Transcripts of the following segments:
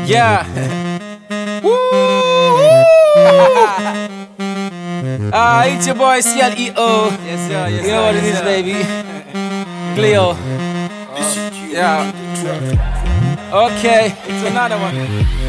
Yeah. It's your boy CLEO. Yes, sir. Yes, You know what it is, baby. Cleo. Yeah. Okay. It's another one.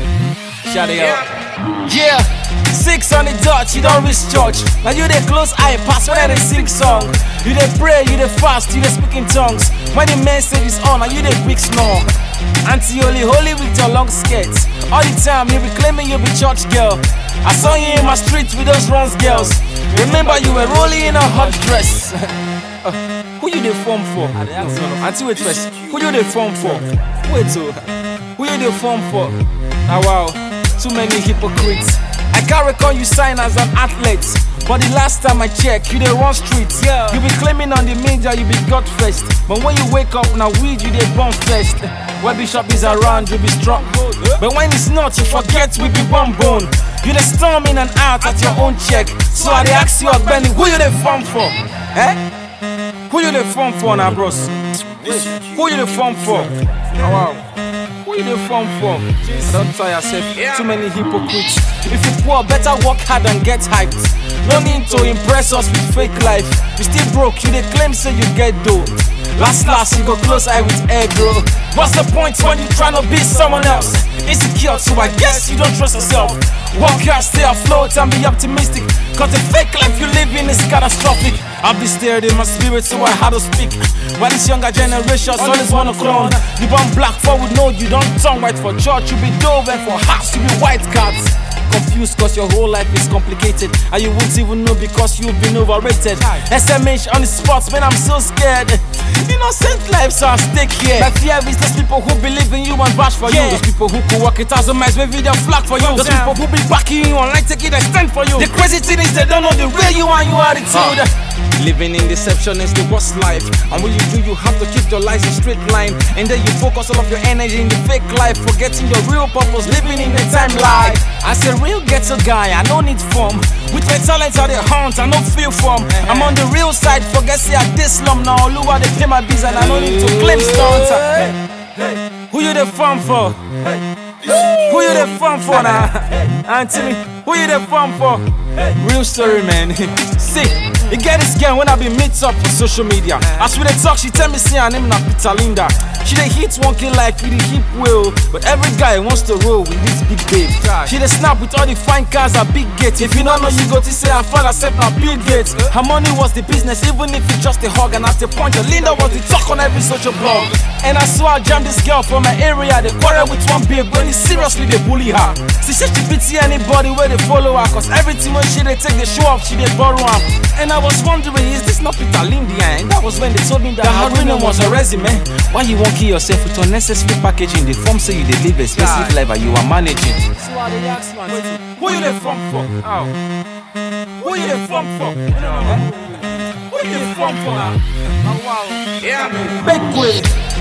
Shut it up. Yeah. 6 on the dot, you don't reach church. Now you dey close eye pass when they sing song. You dey pray, you dey fast, you dey speak in tongues. When the message is on, and you dey quick snore. Auntie holy with your long skirts. All the time you be claiming you be church girl. I saw you in my street with those runs girls. Remember you were rolling in a hot dress. Who you dey form for? Auntie wait first. Who you dey form for? Wait so. Who you dey form for? Ah wow, too many hypocrites. I can't recall you sign as an athlete, but the last time I checked, you dey run streets. Yeah. You be claiming on the media you be God first, but when you wake up now weed you dey burn first. When Bishop is around you be strong, but when it's not you forget we be bomb bone. You dey storm in and out at your own check, so I dey ask you Benny, who you dey form for? Eh? Who you dey form for now, bros? Who you dey form for? Oh, wow. Who you dey form for? Don't try yourself. Too many hypocrites. If you poor, better work hard and get hyped. No need to impress us with fake life. You still broke, you dey claim say you get dough. Last you go close eye with air, bro. What's the point when you tryna be someone else? Insecure, so I guess you don't trust yourself. Work hard, stay afloat and be optimistic, cause the fake life you live in is catastrophic. I've been stirred in my spirit, so I had to speak. While this younger generation always wanna clone. You born black forward, no, you don't turn white for church. You be dove and for house, you be white cats. Confused cause your whole life is complicated, and you won't even know because you've been overrated. SMH on the spot, man, I'm so scared. Innocent lives are at stake here. My fear is those people who believe in you and vouch for you. Those people who could walk 1,000 miles, maybe they'll flag for you. Those people who be backing you online, taking a stand for you. The crazy thing is they don't know the real you and your attitude. Living in deception is the worst life, and when you do, you have to keep your life in straight line. And then you focus all of your energy in the fake life, forgetting your real purpose, living in the timeline. As a real ghetto guy, I don't need form. With my talents I dey hunt, I don't feel from. I'm on the real side, forget say I this slum now. Oluwa they pay my bills and I don't need to claim stunts. Who you the farm for? Who you the farm for now? Answer me, who you the farm for? Real story, man. See, you get this girl when I be meet up for social media. As we dey talk, she tell me say her name na Peter Linda. She dey hit one kill like with the hip wheel, but every guy wants to roll with this big babe. She dey snap with all the fine cars at big gates. If you don't know, you go to say her father set na Bill Gates. Her money was the business, even if it's just a hug. And at the point, Linda was the talk on every social blog. And I saw I jam this girl from my area. They quarrel with one babe when seriously they bully her. She said she pity anybody where they follow her, cause everything when she they take the show off, she they borrow her. And I was wondering, is this not Peter Lindy? And that was when they told me that her real name was a resume. Why you won't kill yourself with unnecessary packaging? The form say you they live a specific life and you are managing. So I they ask man, who you they from for? How? Who you they from for? Who you they from for now? Oh wow. Yeah. Big quick.